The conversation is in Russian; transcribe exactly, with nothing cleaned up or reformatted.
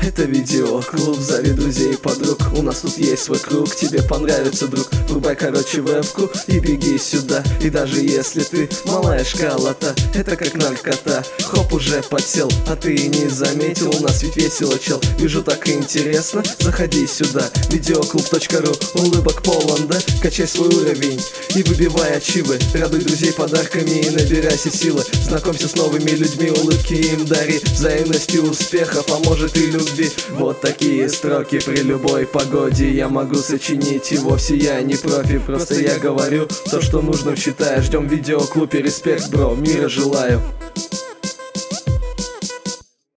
Это видеоклуб, зови друзей и подруг. У нас тут есть свой круг, тебе понравится, друг. Врубай, короче, вебку и беги сюда. И даже если ты малая шкала-то, это как наркота. Хоп, уже подсел, а ты и не заметил. У нас ведь весело, чел, вижу, так интересно. Заходи сюда, видеоклуб точка ру. Улыбок полон, да? Качай свой уровень и выбивай ачивы. Радуй друзей подарками и набирайся силы. Знакомься с новыми людьми, улыбки им дари. Взаимности успехов, а может и любви. Вот такие строки при любой погоде я могу сочинить. И вовсе я не профи, просто я говорю то, что нужно, считаю. Ждем видеоклубе, респект, бро, мира желаю.